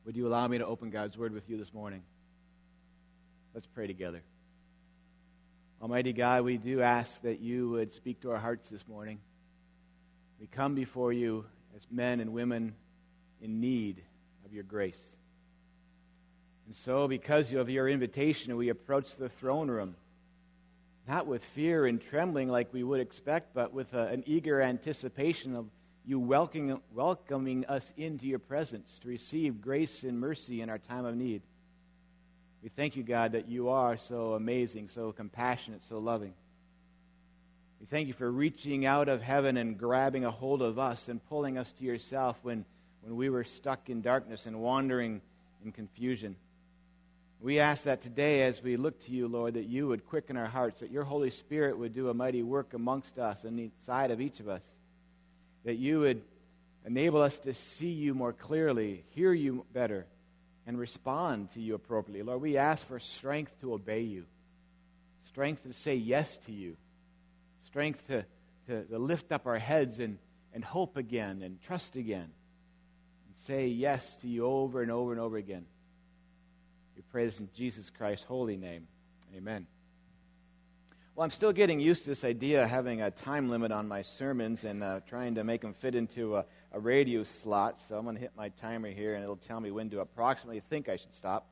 Would you allow me to open God's Word with you this morning? Let's pray together. Almighty God, we do ask that you would speak to our hearts this morning. We come before you as men and women in need of your grace. And so, because of your invitation, we approach the throne room, not with fear and trembling like we would expect, but with an eager anticipation of you welcoming us into your presence to receive grace and mercy in our time of need. We thank you, God, that you are so amazing, so compassionate, so loving. We thank you for reaching out of heaven and grabbing a hold of us and pulling us to yourself when we were stuck in darkness and wandering in confusion. We ask that today as we look to you, Lord, that you would quicken our hearts, that your Holy Spirit would do a mighty work amongst us and inside of each of us, that you would enable us to see you more clearly, hear you better, and respond to you appropriately. Lord, we ask for strength to obey you, strength to say yes to you, strength to lift up our heads and hope again and trust again, and say yes to you over and over and over again. We pray this in Jesus Christ's holy name. Amen. Well, I'm still getting used to this idea of having a time limit on my sermons and trying to make them fit into a radio slot. So I'm going to hit my timer here, and it'll tell me when to approximately think I should stop.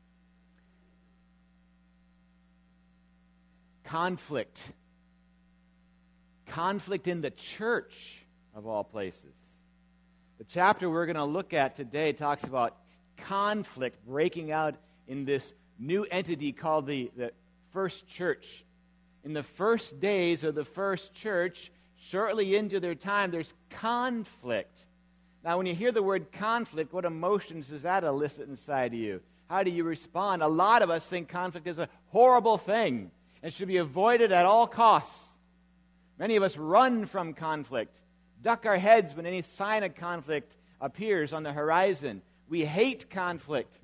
Conflict. Conflict in the church, of all places. The chapter we're going to look at today talks about conflict breaking out in this new entity called the first church. In the first days of the first church, shortly into their time, there's conflict. Now, when you hear the word conflict, what emotions does that elicit inside of you? How do you respond? A lot of us think conflict is a horrible thing and should be avoided at all costs. Many of us run from conflict, duck our heads when any sign of conflict appears on the horizon. We hate conflict.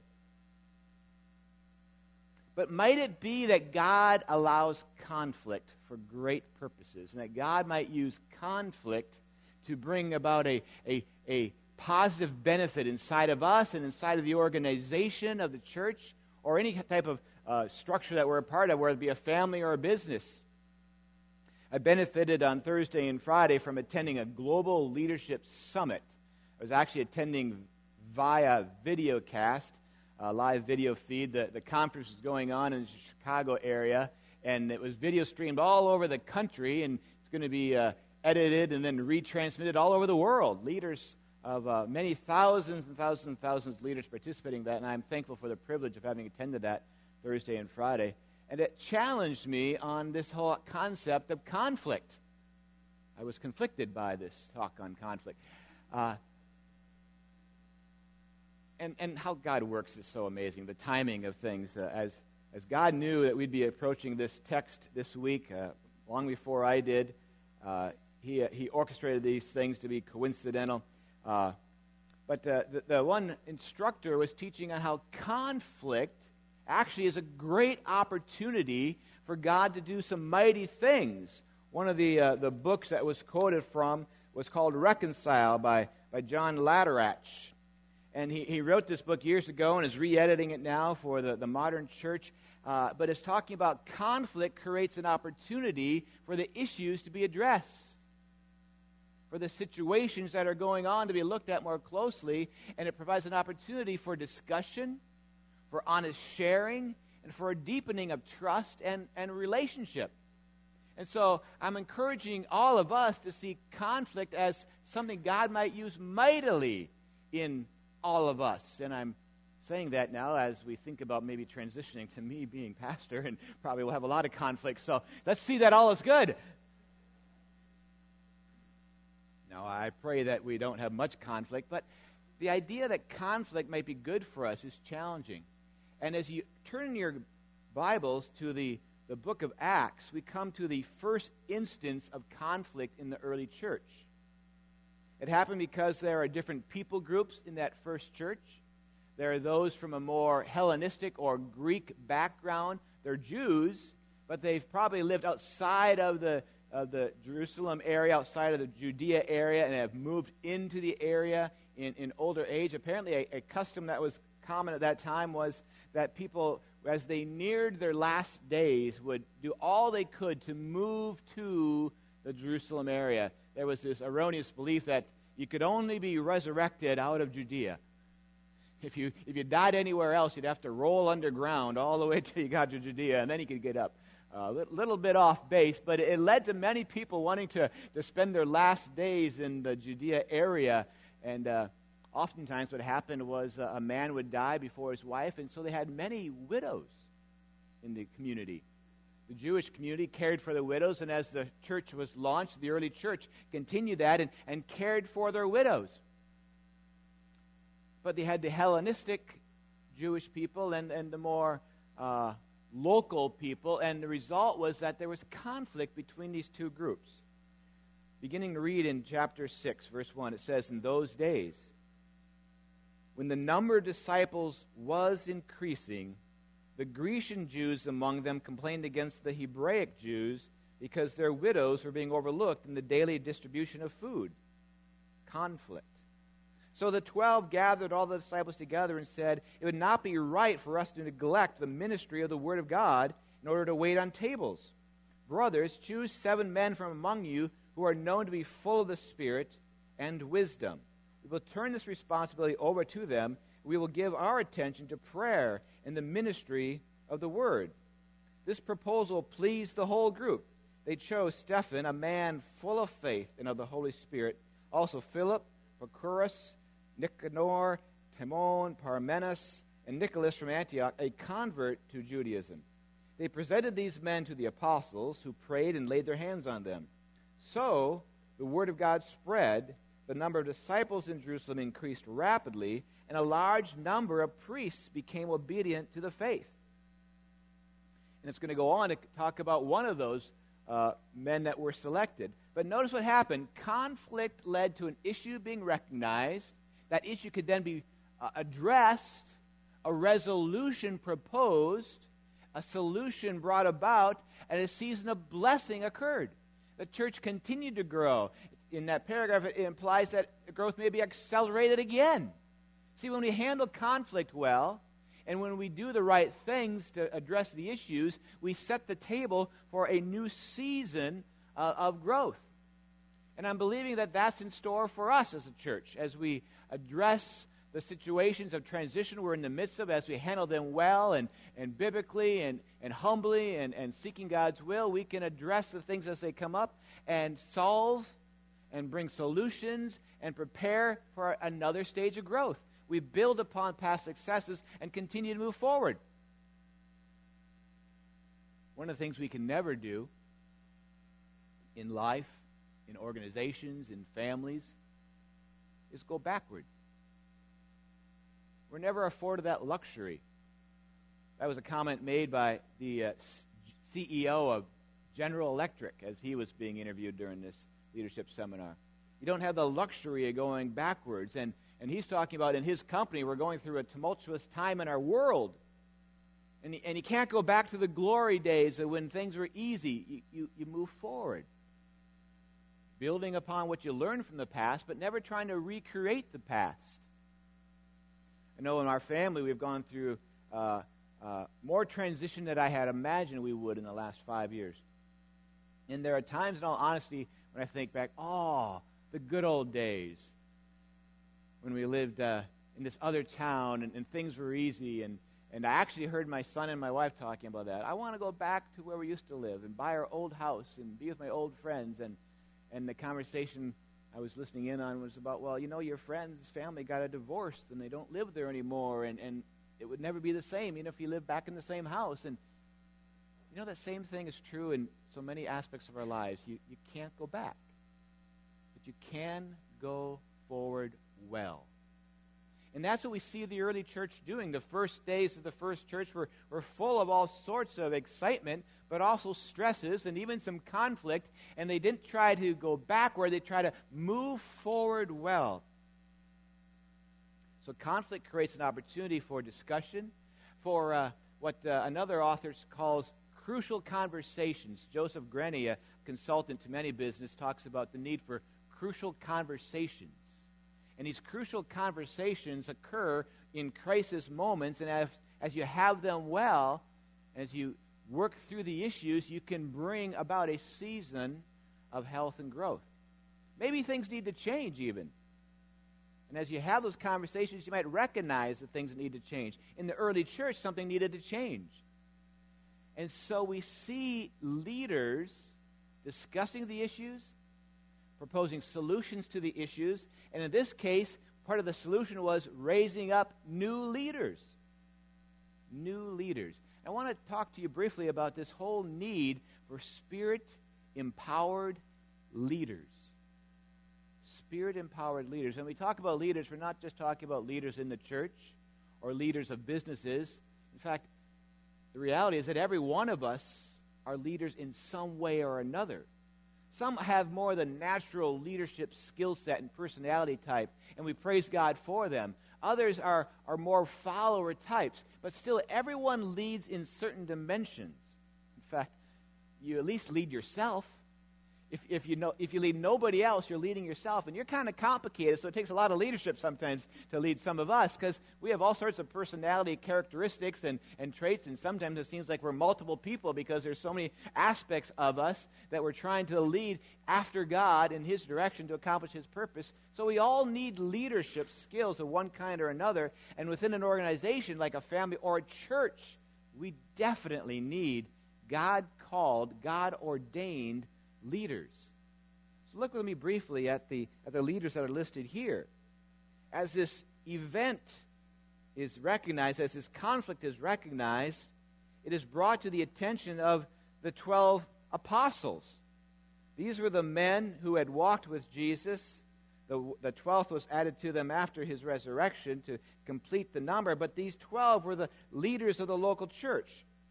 But might it be that God allows conflict for great purposes, and that God might use conflict to bring about a positive benefit inside of us and inside of the organization of the church or any type of structure that we're a part of, whether it be a family or a business? I benefited on Thursday and Friday from attending a global leadership summit. I was actually attending via videocast, live video feed. The conference was going on in the Chicago area, and it was video streamed all over the country, and it's going to be edited and then retransmitted all over the world. Leaders of many thousands and thousands and thousands of leaders participating in that, and I'm thankful for the privilege of having attended that Thursday and Friday. And it challenged me on this whole concept of conflict. I was conflicted by this talk on conflict. And how God works is so amazing, the timing of things. As God knew that we'd be approaching this text this week, long before I did, He orchestrated these things to be coincidental. But the one instructor was teaching on how conflict actually is a great opportunity for God to do some mighty things. One of the books that was quoted from was called Reconcile by John Latterach. And he wrote this book years ago and is re-editing it now for the modern church. But it's talking about conflict creates an opportunity for the issues to be addressed, for the situations that are going on to be looked at more closely, and it provides an opportunity for discussion, for honest sharing, and for a deepening of trust and relationship. And so I'm encouraging all of us to see conflict as something God might use mightily in all of us. And I'm saying that now as we think about maybe transitioning to me being pastor, and probably we'll have a lot of conflict. So let's see that all is good. Now, I pray that we don't have much conflict, but the idea that conflict might be good for us is challenging. And as you turn your Bibles to the book of Acts, we come to the first instance of conflict in the early church. It happened because there are different people groups in that first church. There are those from a more Hellenistic or Greek background. They're Jews, but they've probably lived outside of the Jerusalem area, outside of the Judea area, and have moved into the area in older age. Apparently, a custom that was common at that time was that people, as they neared their last days, would do all they could to move to the Jerusalem area. There was this erroneous belief that you could only be resurrected out of Judea. If you died anywhere else, you'd have to roll underground all the way till you got to Judea, and then you could get up. A little bit off base, but it led to many people wanting to spend their last days in the Judea area. And oftentimes what happened was a man would die before his wife, and so they had many widows in the community. The Jewish community cared for the widows, and as the church was launched, the early church continued that and cared for their widows. But they had the Hellenistic Jewish people and the more local people, and the result was that there was conflict between these two groups. Beginning to read in chapter 6, verse 1, it says, "In those days, when the number of disciples was increasing, the Grecian Jews among them complained against the Hebraic Jews because their widows were being overlooked in the daily distribution of food." Conflict. "So the 12 gathered all the disciples together and said, 'It would not be right for us to neglect the ministry of the Word of God in order to wait on tables. Brothers, choose 7 men from among you who are known to be full of the Spirit and wisdom. We will turn this responsibility over to them. We will give our attention to prayer and the ministry of the Word.' This proposal pleased the whole group. They chose Stephen, a man full of faith and of the Holy Spirit, also Philip, Prochorus, Nicanor, Timon, Parmenas, and Nicholas from Antioch, a convert to Judaism. They presented these men to the apostles, who prayed and laid their hands on them. So the word of God spread, the number of disciples in Jerusalem increased rapidly, and a large number of priests became obedient to the faith." And it's going to go on to talk about one of those men that were selected. But notice what happened. Conflict led to an issue being recognized. That issue could then be addressed, a resolution proposed, a solution brought about, and a season of blessing occurred. The church continued to grow. In that paragraph, it implies that the growth may be accelerated again. See, when we handle conflict well, and when we do the right things to address the issues, we set the table for a new season of growth. And I'm believing that that's in store for us as a church, as we address the situations of transition we're in the midst of, as we handle them well and biblically and humbly and seeking God's will. We can address the things as they come up and solve and bring solutions and prepare for another stage of growth. We build upon past successes and continue to move forward. One of the things we can never do in life, in organizations, in families, is go backward. We're never afforded that luxury. That was a comment made by the CEO of General Electric as he was being interviewed during this leadership seminar. You don't have the luxury of going backwards. And he's talking about in his company, we're going through a tumultuous time in our world. And you can't go back to the glory days of when things were easy. You move forward, building upon what you learned from the past, but never trying to recreate the past. I know in our family we've gone through more transition than I had imagined we would in the last 5 years. And there are times, in all honesty, when I think back, the good old days, when we lived in this other town and things were easy. And I actually heard my son and my wife talking about that. I want to go back to where we used to live and buy our old house and be with my old friends. And the conversation I was listening in on was about, your friend's family got a divorce and they don't live there anymore. And it would never be the same, even if you lived back in the same house. And that same thing is true in so many aspects of our lives. You can't go back. But you can go forward well. And that's what we see the early church doing. The first days of the first church were full of all sorts of excitement, but also stresses and even some conflict. And they didn't try to go backward. They tried to move forward well. So conflict creates an opportunity for discussion, for what another author calls crucial conversations. Joseph Grenny, a consultant to many business, talks about the need for crucial conversations. And these crucial conversations occur in crisis moments, and as you have them well, as you work through the issues, you can bring about a season of health and growth. Maybe things need to change even. And as you have those conversations, you might recognize the things that need to change. In the early church, something needed to change. And so we see leaders discussing the issues, proposing solutions to the issues, and in this case, part of the solution was raising up new leaders. New leaders. I want to talk to you briefly about this whole need for Spirit-empowered leaders. Spirit-empowered leaders. When we talk about leaders, we're not just talking about leaders in the church or leaders of businesses. In fact, the reality is that every one of us are leaders in some way or another. Some have more the natural leadership skill set and personality type, and we praise God for them. Others are more follower types, but still everyone leads in certain dimensions. In fact, you at least lead yourself. If you lead nobody else, you're leading yourself, and you're kind of complicated, so it takes a lot of leadership sometimes to lead some of us, because we have all sorts of personality characteristics and traits, and sometimes it seems like we're multiple people because there's so many aspects of us that we're trying to lead after God in His direction to accomplish His purpose. So we all need leadership skills of one kind or another, and within an organization like a family or a church, we definitely need God-called, God-ordained leaders. So look with me briefly at the leaders that are listed here. As this event is recognized, as this conflict is recognized, it is brought to the attention of the 12 apostles. These were the men who had walked with Jesus. The 12th was added to them after his resurrection to complete the number, but these 12 were the leaders of the local church.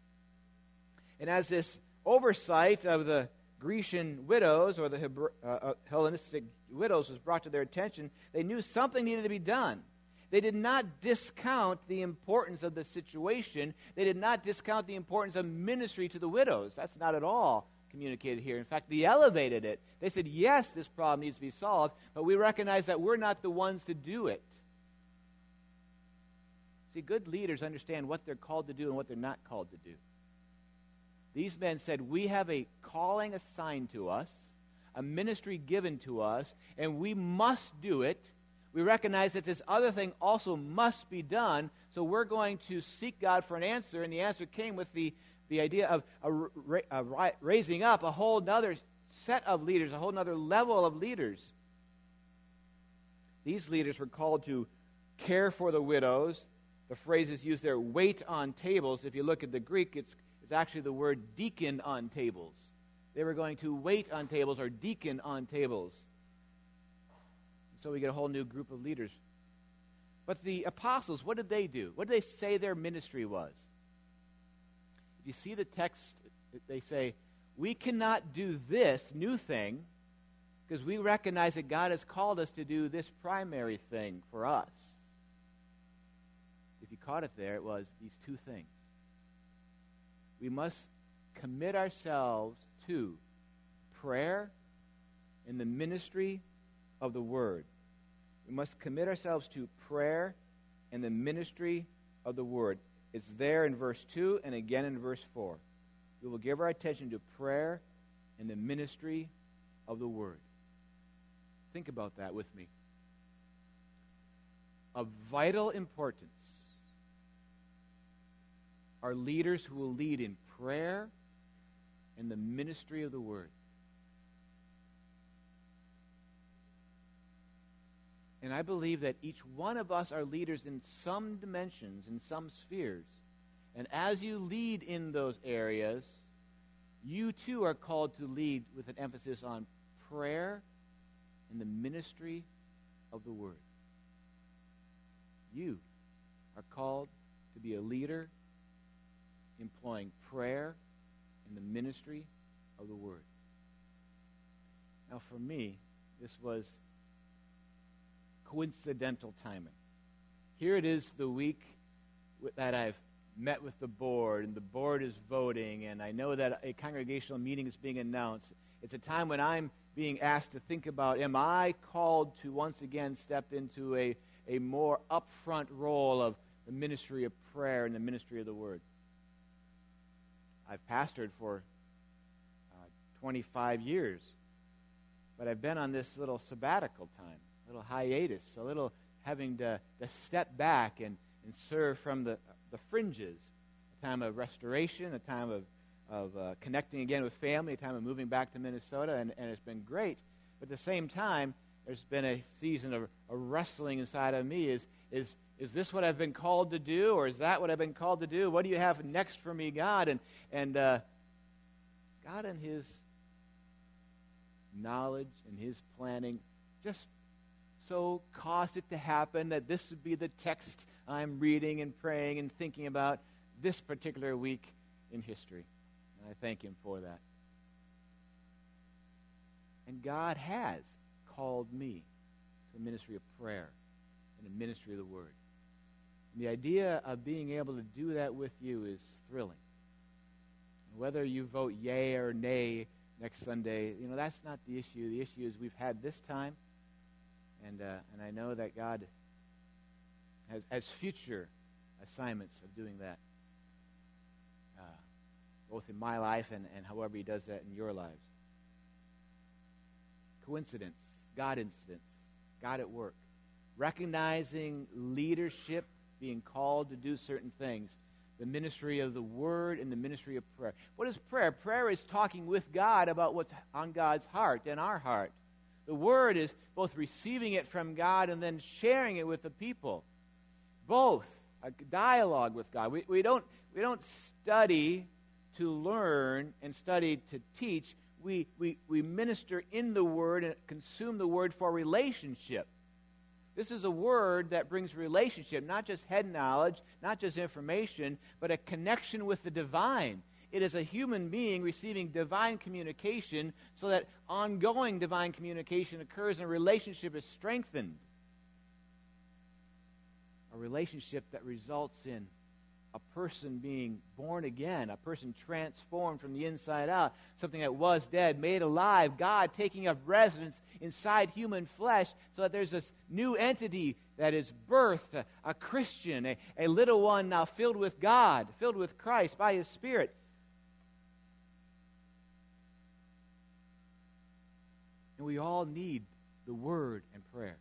And as this oversight of the Grecian widows or the Hellenistic widows was brought to their attention, they knew something needed to be done. They did not discount the importance of the situation. They did not discount the importance of ministry to the widows. That's not at all communicated here. In fact, they elevated it. They said, yes, this problem needs to be solved, but we recognize that we're not the ones to do it. See, good leaders understand what they're called to do and what they're not called to do. These men said, we have a calling assigned to us, a ministry given to us, and we must do it. We recognize that this other thing also must be done, so we're going to seek God for an answer, and the answer came with the idea of raising up a whole other set of leaders, a whole other level of leaders. These leaders were called to care for the widows. The phrase is used there, wait on tables. If you look at the Greek, it's actually the word deacon on tables. They were going to wait on tables or deacon on tables. So we get a whole new group of leaders. But the apostles, what did they do? What did they say their ministry was? If you see the text, they say, we cannot do this new thing because we recognize that God has called us to do this primary thing for us. If you caught it there, it was these two things. We must commit ourselves to prayer and the ministry of the Word. We must commit ourselves to prayer and the ministry of the Word. It's there in verse 2 and again in verse 4. We will give our attention to prayer and the ministry of the Word. Think about that with me. Of vital importance are leaders who will lead in prayer and the ministry of the Word. And I believe that each one of us are leaders in some dimensions, in some spheres. And as you lead in those areas, you too are called to lead with an emphasis on prayer and the ministry of the Word. You are called to be a leader employing prayer and the ministry of the Word. Now for me, this was coincidental timing. Here it is the week that I've met with the board, and the board is voting, and I know that a congregational meeting is being announced. It's a time when I'm being asked to think about, am I called to once again step into a more upfront role of the ministry of prayer and the ministry of the Word? I've pastored for 25 years, but I've been on this little sabbatical time, a little hiatus, a little having to step back and serve from the fringes, a time of restoration, a time of connecting again with family, a time of moving back to Minnesota, and it's been great. But at the same time, there's been a season of wrestling inside of me. Is this what I've been called to do, or is that what I've been called to do? What do you have next for me, God? And God in His knowledge and His planning just so caused it to happen that this would be the text I'm reading and praying and thinking about this particular week in history. And I thank Him for that. And God has called me to a ministry of prayer and a ministry of the Word. And the idea of being able to do that with you is thrilling. And whether you vote yay or nay next Sunday, that's not the issue. The issue is we've had this time, and I know that God has future assignments of doing that, both in my life and however He does that in your lives. Coincidence, God incidents, God at work. Recognizing leadership, being called to do certain things. The ministry of the Word and the ministry of prayer. What is prayer? Prayer is talking with God about what's on God's heart and our heart. The Word is both receiving it from God and then sharing it with the people. Both. A dialogue with God. We don't study to learn and study to teach. We minister in the Word and consume the Word for relationship. This is a word that brings relationship, not just head knowledge, not just information, but a connection with the divine. It is a human being receiving divine communication so that ongoing divine communication occurs and a relationship is strengthened. A relationship that results in a person being born again, a person transformed from the inside out, something that was dead, made alive, God taking up residence inside human flesh so that there's this new entity that is birthed, a Christian, a little one now filled with God, filled with Christ by His Spirit. And we all need the Word and prayer.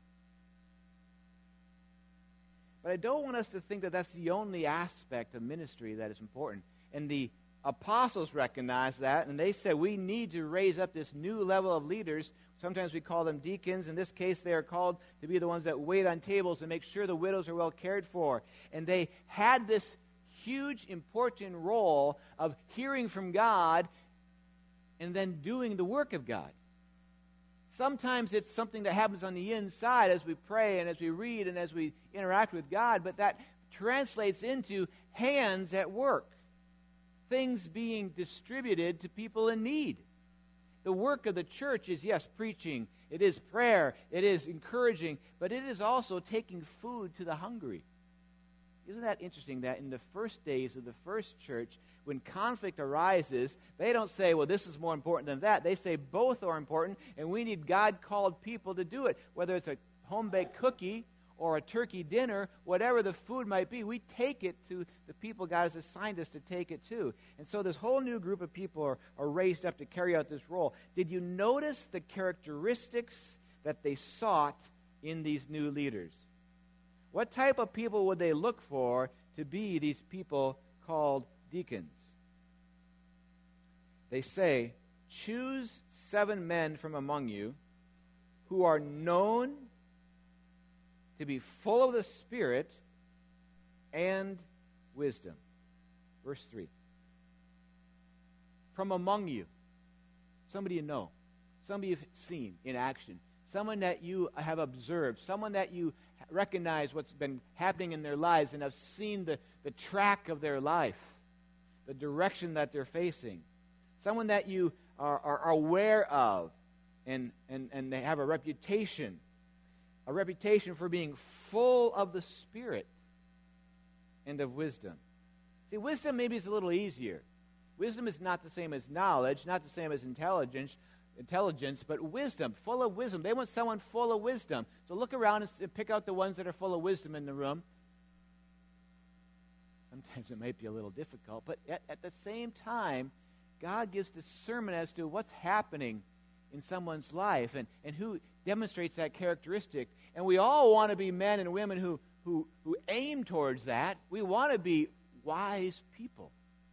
But I don't want us to think that that's the only aspect of ministry that is important. And the apostles recognized that, and they said we need to raise up this new level of leaders. Sometimes we call them deacons. In this case, they are called to be the ones that wait on tables and make sure the widows are well cared for. And they had this huge, important role of hearing from God and then doing the work of God. Sometimes it's something that happens on the inside as we pray and as we read and as we interact with God, but that translates into hands at work, things being distributed to people in need. The work of the church is, yes, preaching, it is prayer, it is encouraging, but it is also taking food to the hungry. Isn't that interesting that in the first days of the first church, when conflict arises, they don't say, well, this is more important than that. They say both are important, and we need God-called people to do it. Whether it's a home-baked cookie or a turkey dinner, whatever the food might be, we take it to the people God has assigned us to take it to. And so this whole new group of people are raised up to carry out this role. Did you notice the characteristics that they sought in these new leaders? What type of people would they look for to be these people called deacons? They say, choose 7 men from among you who are known to be full of the Spirit and wisdom. Verse 3. From among you. Somebody you know. Somebody you've seen in action. Someone that you have observed. Someone that you recognize what's been happening in their lives and have seen the track of their life, the direction that they're facing. Someone that you are aware of and they have a reputation for being full of the Spirit and of wisdom. See, wisdom maybe is a little easier. Wisdom is not the same as knowledge, not the same as intelligence. intelligence, but wisdom, full of wisdom. They want someone full of wisdom. So look around and pick out the ones that are full of wisdom in the room. Sometimes it might be a little difficult, but at the same time, God gives discernment as to what's happening in someone's life and who demonstrates that characteristic. And we all want to be men and women who aim towards that. We want to be wise people,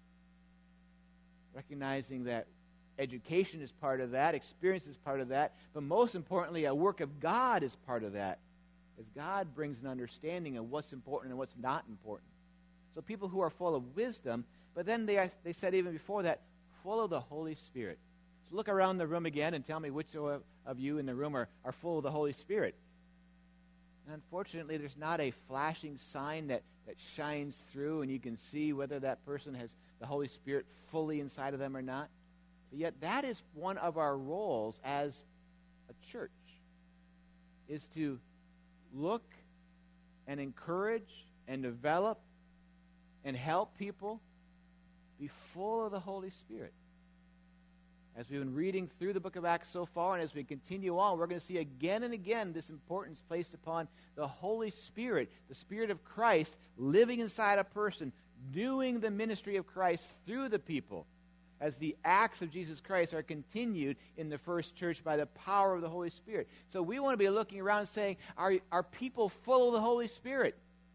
recognizing that education is part of that, experience is part of that, but most importantly, a work of God is part of that, as God brings an understanding of what's important and what's not important. So people who are full of wisdom, but then they said even before that, full of the Holy Spirit. So look around the room again and tell me which of you in the room are full of the Holy Spirit. And unfortunately, there's not a flashing sign that shines through and you can see whether that person has the Holy Spirit fully inside of them or not. But yet that is one of our roles as a church, is to look and encourage and develop and help people be full of the Holy Spirit. As we've been reading through the book of Acts so far, and as we continue on, we're going to see again and again this importance placed upon the Holy Spirit, the Spirit of Christ living inside a person, doing the ministry of Christ through the people, as the acts of Jesus Christ are continued in the first church by the power of the Holy Spirit. So we want to be looking around saying, are people full of the Holy Spirit?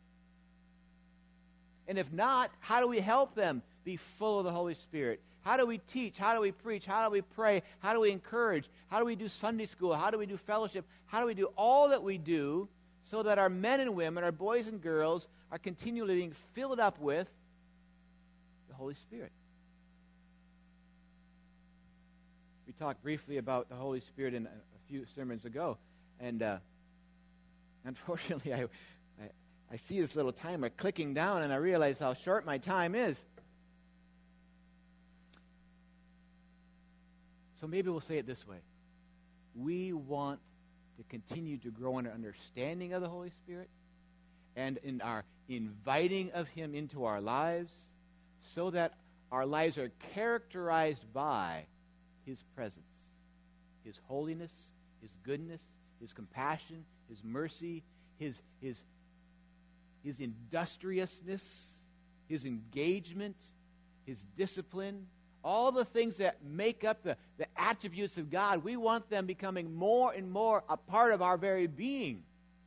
And if not, how do we help them be full of the Holy Spirit? How do we teach? How do we preach? How do we pray? How do we encourage? How do we do Sunday school? How do we do fellowship? How do we do all that we do so that our men and women, our boys and girls, are continually being filled up with the Holy Spirit? We talked briefly about the Holy Spirit in a few sermons ago, and unfortunately I see this little timer clicking down, and I realize how short my time is. So maybe we'll say it this way. We want to continue to grow in our understanding of the Holy Spirit and in our inviting of Him into our lives so that our lives are characterized by His presence, His holiness, His goodness, His compassion, His mercy, His industriousness, His engagement, His discipline, all the things that make up the attributes of God. We want them becoming more and more a part of our very being.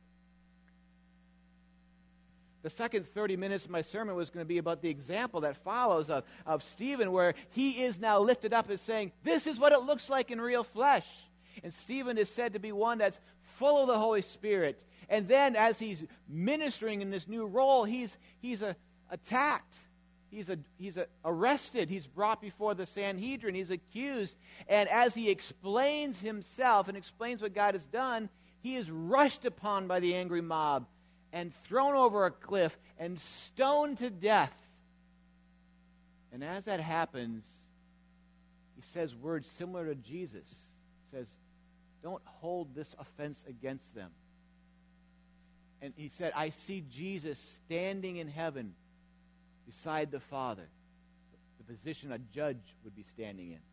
The second 30 minutes of my sermon was going to be about the example that follows of Stephen, where he is now lifted up as saying, this is what it looks like in real flesh. And Stephen is said to be one that's full of the Holy Spirit. And then as he's ministering in this new role, he's attacked. He's arrested. He's brought before the Sanhedrin. He's accused. And as he explains himself and explains what God has done, he is rushed upon by the angry mob and thrown over a cliff and stoned to death. And as that happens, he says words similar to Jesus. He says, don't hold this offense against them. And he said, I see Jesus standing in heaven beside the Father, the position a judge would be standing in.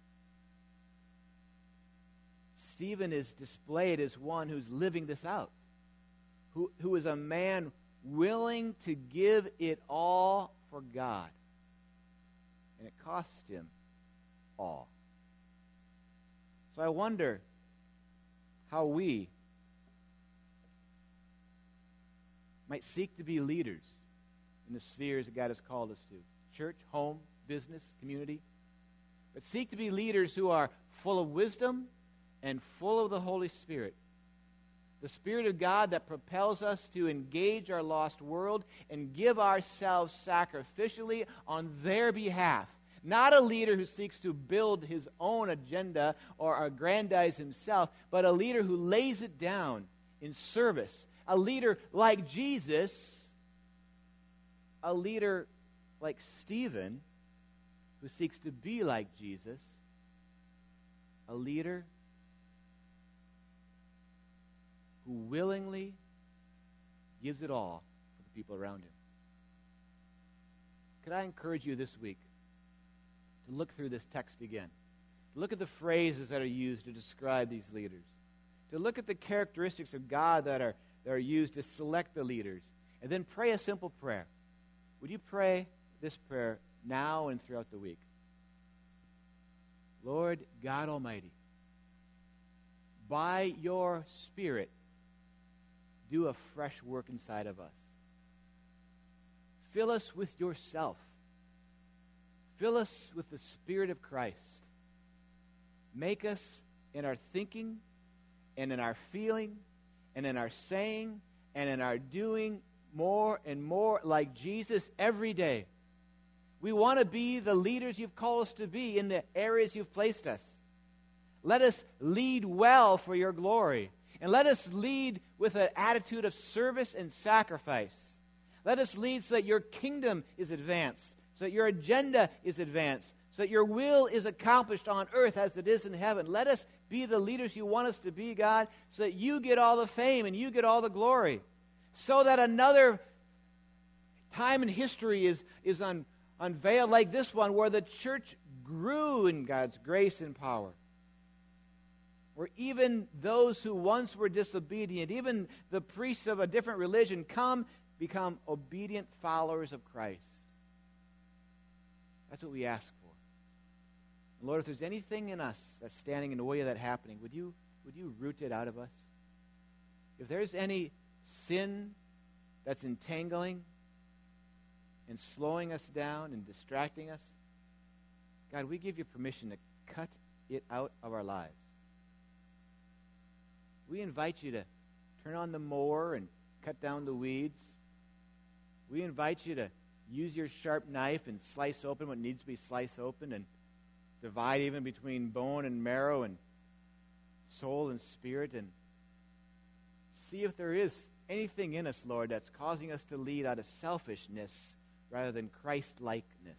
Stephen is displayed as one who's living this out, who is a man willing to give it all for God. And it cost him all. So I wonder how we might seek to be leaders in the spheres that God has called us to. Church, home, business, community. But seek to be leaders who are full of wisdom and full of the Holy Spirit. The Spirit of God that propels us to engage our lost world and give ourselves sacrificially on their behalf. Not a leader who seeks to build his own agenda or aggrandize himself, but a leader who lays it down in service. A leader like Jesus, a leader like Stephen, who seeks to be like Jesus, a leader who willingly gives it all for the people around him. Could I encourage you this week to look through this text again? to look at the phrases that are used to describe these leaders, to look at the characteristics of God that are used to select the leaders, and then pray a simple prayer. Would you pray this prayer now and throughout the week? Lord God Almighty, by your Spirit, do a fresh work inside of us. Fill us with yourself. Fill us with the Spirit of Christ. Make us in our thinking and in our feeling and in our saying and in our doing more and more like Jesus every day. We want to be the leaders you've called us to be in the areas you've placed us. Let us lead well for your glory. And let us lead with an attitude of service and sacrifice. Let us lead so that your kingdom is advanced, so that your agenda is advanced, so that your will is accomplished on earth as it is in heaven. Let us be the leaders you want us to be, God, so that you get all the fame and you get all the glory. So that another time in history is unveiled like this one, where the church grew in God's grace and power. Where even those who once were disobedient, even the priests of a different religion, become obedient followers of Christ. That's what we ask for. And Lord, if there's anything in us that's standing in the way of that happening, would you root it out of us? If there's any sin that's entangling and slowing us down and distracting us, God, we give you permission to cut it out of our lives. We invite you to turn on the mower and cut down the weeds. We invite you to use your sharp knife and slice open what needs to be sliced open and divide even between bone and marrow and soul and spirit, and see if there is anything in us, Lord, that's causing us to lead out of selfishness rather than Christ-likeness.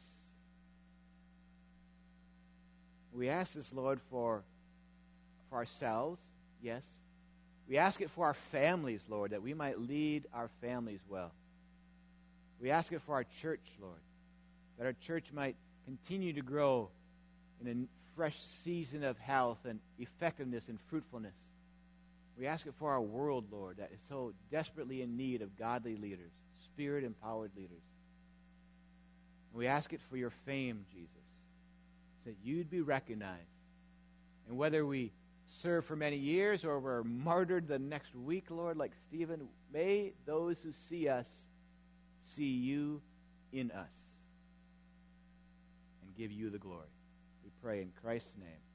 We ask this, Lord, for ourselves, yes. We ask it for our families, Lord, that we might lead our families well. We ask it for our church, Lord, that our church might continue to grow in a fresh season of health and effectiveness and fruitfulness. We ask it for our world, Lord, that is so desperately in need of godly leaders, Spirit-empowered leaders. And we ask it for your fame, Jesus, so that you'd be recognized. And whether we serve for many years or we're martyred the next week, Lord, like Stephen, may those who see us see you in us and give you the glory. We pray in Christ's name.